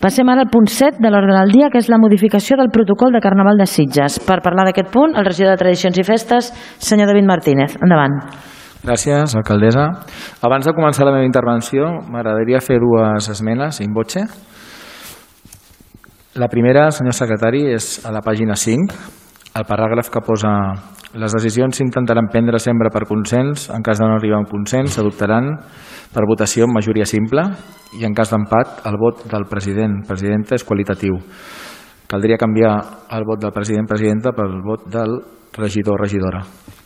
Passem ara al punt 7 de l'ordre del dia, que és la modificació del protocol de Carnaval de Sitges. Per parlar d'aquest punt, el regidor de Tradicions i Festes, senyor David Martínez. Endavant. Gràcies, alcaldessa. Abans de començar la meva intervenció, m'agradaria fer dues esmenes in voce. La primera, senyor secretari, és a la pàgina 5, el paràgraf que posa: les decisions s'intentaran prendre sempre per consens, en cas de no arribar a un consens s'adoptaran per votació amb majoria simple i en cas d'empat el vot del president-presidenta és qualitatiu. Caldria canviar el vot del president-presidenta pel vot del regidor-regidora.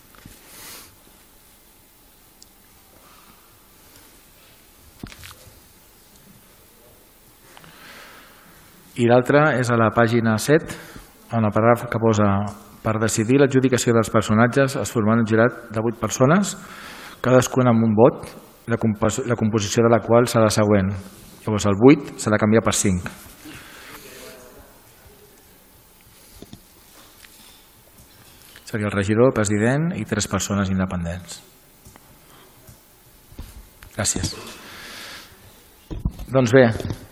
I l'altra és a la pàgina 7, en el paràgraf que posa: per decidir l'adjudicació dels personatges es formarà un jurat de 8 persones, cadascuna amb un vot, la composició de la qual serà la següent. Llavors el 8 s'ha de canviar per 5. Seria el regidor, el president i 3 persones independents. Gràcies. Doncs bé.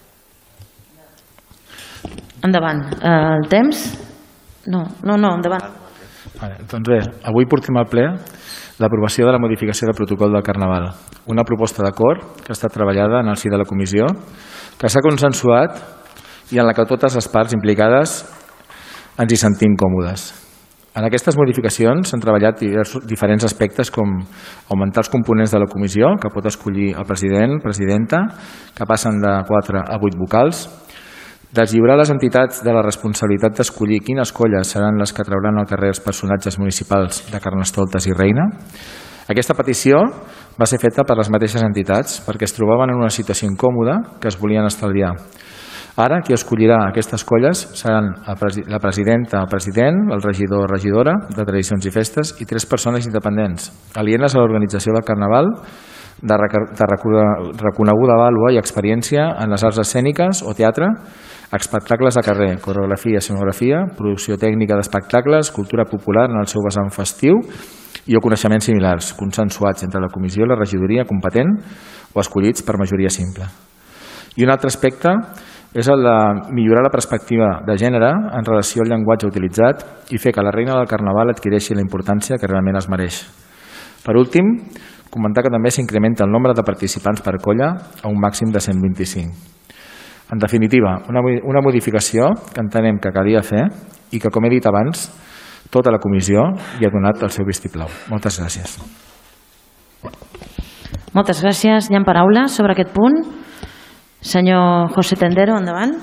Endavant. El temps? No, endavant. Doncs bé, avui portem al ple l'aprovació de la modificació del protocol del Carnaval, una proposta d'acord que ha estat treballada en el si de la comissió, que s'ha consensuat i en la que totes les parts implicades ens hi sentim còmodes. En aquestes modificacions s'han treballat diferents aspectes com augmentar els components de la comissió, que pot escollir el president, presidenta, que passen de 4 a 8 vocals, deslliurar les entitats de la responsabilitat d'escollir quines colles seran les que trauran al carrer els personatges municipals de Carnestoltes i Reina. Aquesta petició va ser feta per les mateixes entitats perquè es trobaven en una situació incòmoda que es volien estalviar. Ara qui escollirà aquestes colles seran la presidenta, el president, el regidor o regidora de Tradicions i Festes i 3 persones independents, alienes a l'organització del Carnaval, de reconeguda vàlua i experiència en les arts escèniques o teatre, espectacles de carrer, coreografia, escenografia, producció tècnica d'espectacles, cultura popular en el seu vessant festiu i o coneixements similars, consensuats entre la comissió i la regidoria competent o escollits per majoria simple. I un altre aspecte és el de millorar la perspectiva de gènere en relació al llenguatge utilitzat i fer que la reina del Carnaval adquireixi la importància que realment es mereix. Per últim, comentar que també s'incrementa el nombre de participants per colla a un màxim de 125. En definitiva, una modificació que entenem que calia fer i que, com he dit abans, tota la comissió hi ha donat el seu vistiplau. Moltes gràcies. Moltes gràcies. Hi ha paraules sobre aquest punt? Senyor José Tendero, endavant.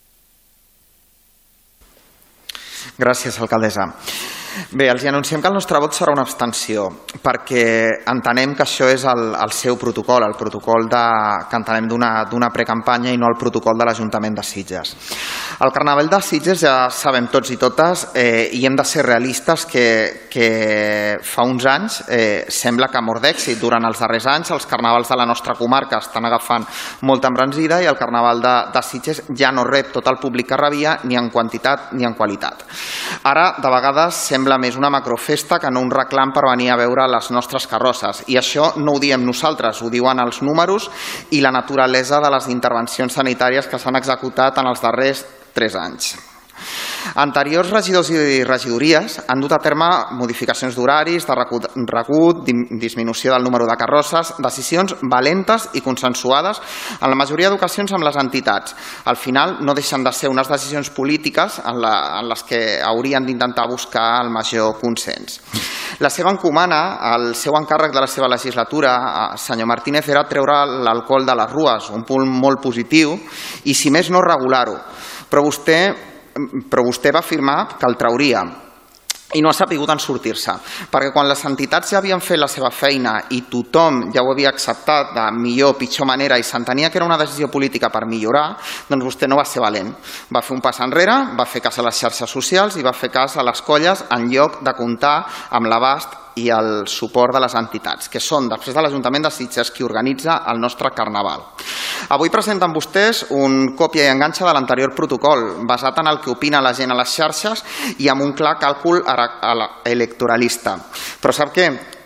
Gràcies, alcaldessa. Bé, els anunciem que el nostre vot serà una abstenció perquè entenem que això és el seu protocol, el protocol que entenem d'una precampanya i no el protocol de l'Ajuntament de Sitges. El Carnaval de Sitges ja sabem tots i totes i hem de ser realistes que fa uns anys sembla que ha mort d'èxit. Durant els darrers anys els carnavals de la nostra comarca estan agafant molta embranzida i el Carnaval de Sitges ja no rep tot el públic que rebia ni en quantitat ni en qualitat. Ara, de vegades, sembla més una macrofesta que no un reclam per venir a veure les nostres carrosses. I això no ho diem nosaltres, ho diuen els números i la naturalesa de les intervencions sanitàries que s'han executat en els darrers 3 anys. Anteriors regidors i regidories han dut a terme modificacions d'horaris, de regut, disminució del número de carrosses, decisions valentes i consensuades en la majoria d'ocasions amb les entitats. Al final no deixen de ser unes decisions polítiques en les que haurien d'intentar buscar el major consens. La seva encomana, el seu encàrrec de la seva legislatura, senyor Martínez, era treure l'alcohol de les rues, un punt molt positiu, i si més no regular-ho. Però vostè va afirmar que el trauria i no ha sabut en sortir-se, perquè quan les entitats ja havien fet la seva feina i tothom ja ho havia acceptat de millor o pitjor manera i s'entenia que era una decisió política per millorar, doncs vostè no va ser valent. Va fer un pas enrere, va fer cas a les xarxes socials i va fer cas a les colles en lloc de comptar amb l'abast i el suport de les entitats, que són, després de l'Ajuntament de Sitges, qui organitza el nostre Carnaval. Avui presenten vostès un còpia i enganxa de l'anterior protocol, basat en el que opina la gent a les xarxes i amb un clar càlcul electoralista. Però sap què?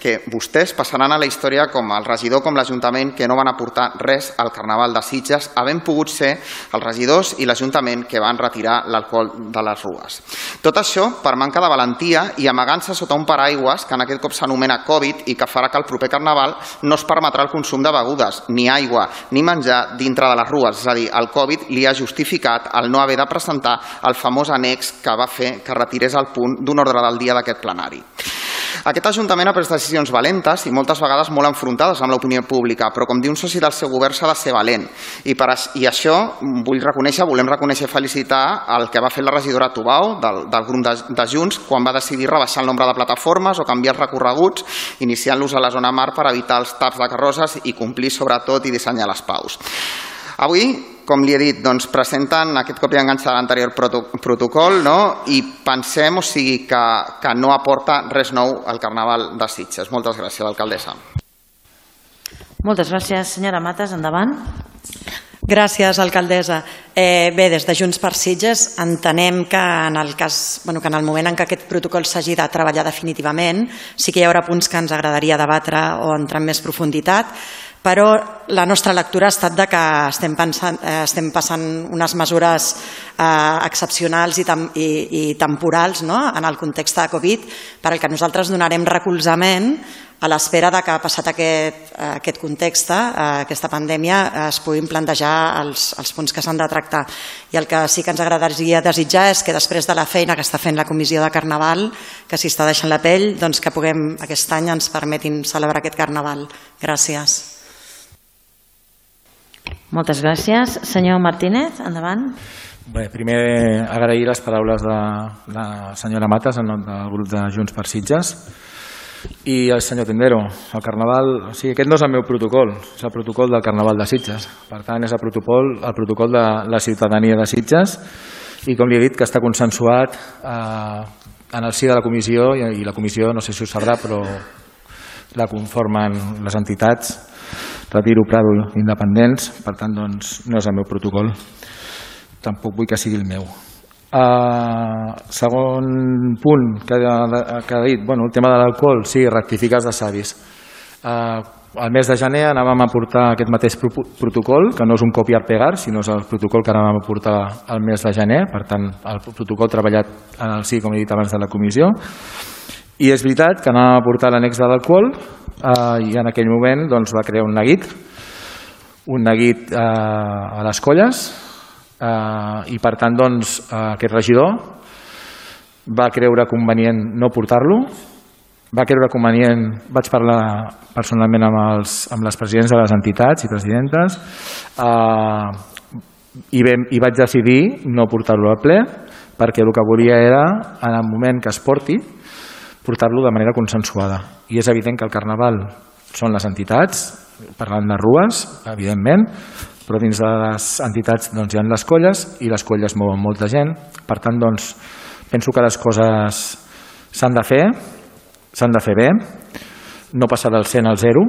que vostès passaran a la història com el regidor, com l'Ajuntament, que no van aportar res al Carnaval de Sitges, havent pogut ser els regidors i l'Ajuntament que van retirar l'alcohol de les rues. Tot això per manca de valentia i amagant-se sota un paraigües que en aquest cop s'anomena Covid i que farà que el proper Carnaval no es permetrà el consum de begudes, ni aigua, ni menjar dintre de les rues. És a dir, el Covid li ha justificat el no haver de presentar el famós annex que va fer que retirés el punt d'un ordre del dia d'aquest plenari. Aquest Ajuntament ha pres decisions valentes i moltes vegades molt enfrontades amb l'opinió pública, però com diu un soci del seu govern s'ha de ser valent. I això volem reconèixer i felicitar el que va fer la regidora Tubau del grup de Junts quan va decidir rebaixar el nombre de plataformes o canviar els recorreguts, iniciant-los a la zona mar per evitar els taps de carrosses i complir sobretot i dissenyar les paus. Avui, com li he dit, presenten aquest cop i enganxa de l'anterior protocol i pensem, que no aporta res nou al Carnaval de Sitges. Moltes gràcies, alcaldessa. Moltes gràcies. Senyora Matas, endavant. Gràcies, alcaldessa. Bé, des de Junts per Sitges entenem que en el moment en què aquest protocol s'hagi de treballar definitivament sí que hi haurà punts que ens agradaria debatre o entrar en més profunditat, però la nostra lectura ha estat que estem passant unes mesures excepcionals i temporals en el context de Covid, per al que nosaltres donarem recolzament a l'espera que, passat aquest context, aquesta pandèmia, es puguin plantejar els punts que s'han de tractar. I el que sí que ens agradaria desitjar és que després de la feina que està fent la Comissió de Carnaval, que s'hi està deixant la pell, que puguem aquest any ens permetin celebrar aquest Carnaval. Gràcies. Moltes gràcies. Senyor Martínez, endavant. Bé, primer agrair les paraules de la senyora Matas en nom del grup de Junts per Sitges i el senyor Tendero. El Carnaval, aquest no és el meu protocol, és el protocol del Carnaval de Sitges. Per tant, és el protocol de la ciutadania de Sitges i, com li he dit, que està consensuat en el si de la comissió i la comissió, no sé si ho sabrà, però la conformen les entitats Retiro Prado independents, per tant no és el meu protocol, tampoc vull que sigui el meu. Segon punt que ha dit, el tema de l'alcohol, sí, rectificar els savis. Al mes de gener anàvem a portar aquest mateix protocol, que no és un copiar-pegar, sinó és el protocol que anàvem a portar al mes de gener, per tant el protocol treballat en el sí, com he dit abans, de la comissió. I és veritat que anàvem a portar l'annex de l'alcohol i en aquell moment va crear un neguit a les colles i per tant aquest regidor va creure convenient no portar-lo, va creure convenient, vaig parlar personalment amb les presidents de les entitats i presidentes i vaig decidir no portar-lo al ple perquè el que volia era, en el moment que es portar-lo de manera consensuada. I és evident que el Carnaval són les entitats, parlant de rues, evidentment, però dins de les entitats hi ha les colles i les colles mouen molta gent. Per tant, penso que les coses s'han de fer bé, no passar del 100 al 0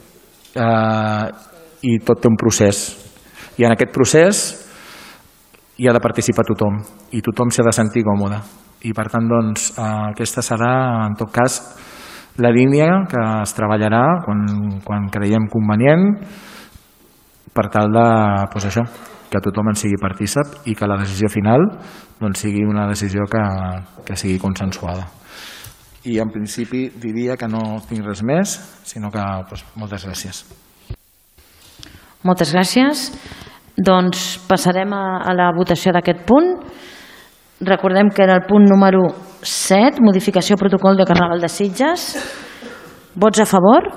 i tot té un procés. I en aquest procés hi ha de participar tothom i tothom s'ha de sentir còmode. I per tant, aquesta serà, en tot cas, la línia que es treballarà quan creiem convenient per tal de, que tothom en sigui partícip i que la decisió final sigui una decisió que sigui consensuada. I en principi diria que no tinc res més, sinó que moltes gràcies. Moltes gràcies. Doncs passarem a la votació d'aquest punt. Recordem que era el punt número 7, modificació protocol de Carnaval de Sitges. Vots a favor?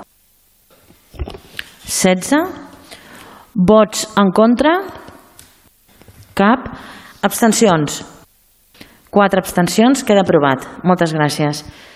16. Vots en contra? Cap. Abstencions? 4 abstencions. Queda aprovat. Moltes gràcies.